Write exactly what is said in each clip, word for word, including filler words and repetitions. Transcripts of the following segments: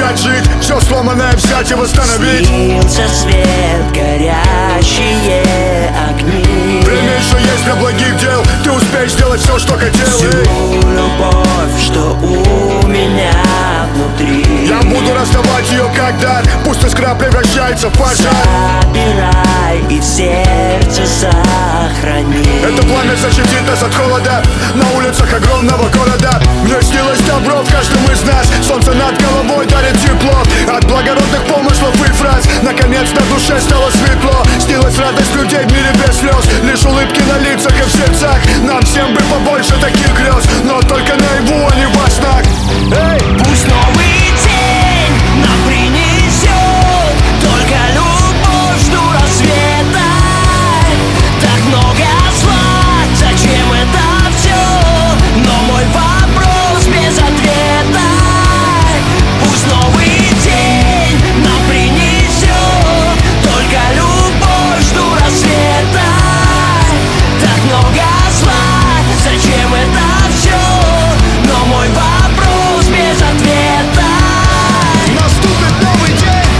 начать жить, все сломанное взять и восстановить. Снился свет, горящие огни. Время еще есть для благих дел, ты успеешь сделать все, что хотел. Всю любовь, что у меня внутри, я буду раздавать ее как дар, пусть искра превращается в пожар. забирай и в сердце сохрани. Это пламя защитит нас от холода на улицах огромного города. Мне снилось добро в каждом из нас, солнце над головой дарит тепло от благородных помыслов и фраз. Наконец на душе стало светло, снилась радость людей в мире без слез, лишь улыбки на лицах и в сердцах. Нам всем бы побольше таких грез, но только наяву, а не во снах. Эй! Пусть новый день нам принесет только любовь, жду рассвета. Так много зла, зачем это все? Но мой вопрос без ответа. Пусть новый день нам принесет только любовь, жду рассвета. Так много зла, зачем это все? Но мой вопрос без ответа. Наступит новый день.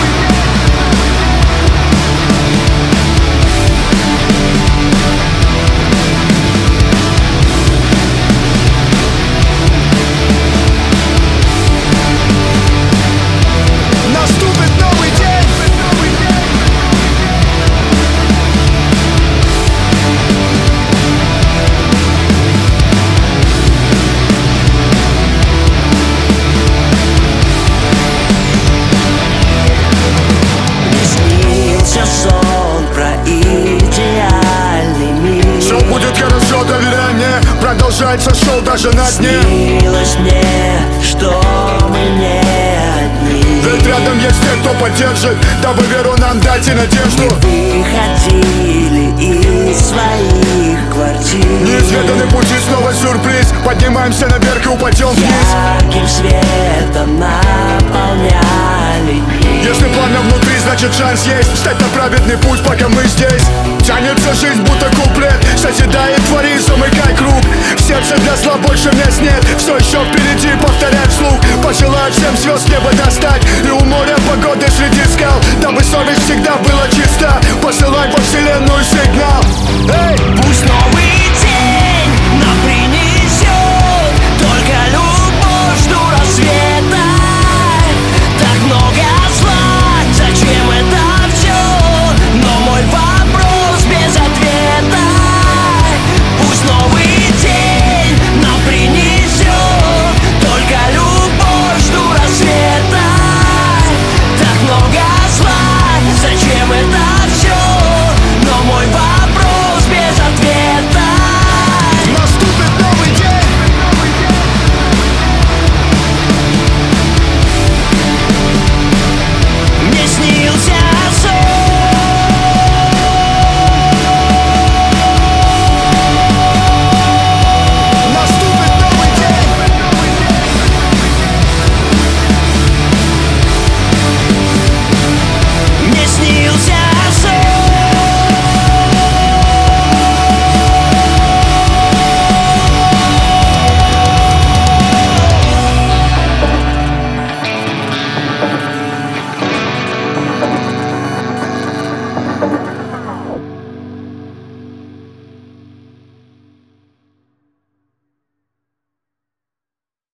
Наступит новый день. Мне снился сон про идеальный мир. Все будет хорошо, доверяй мне, продолжается шоу даже на дне. Снилось мне, что мы не одни. Ведь рядом есть те, кто поддержит, дабы веру нам дать и надежду. Выходили из своих квартир, Неизведанный пути, снова сюрприз. Поднимаемся наверх и упадем вниз. ярким светом наполняли дни. Если пламя внутри, значит шанс есть встать на праведный путь, пока мы здесь. Тянется жизнь, будто куплет, созидай и твори, замыкай круг. В сердце для зла больше мест нет, все еще впереди.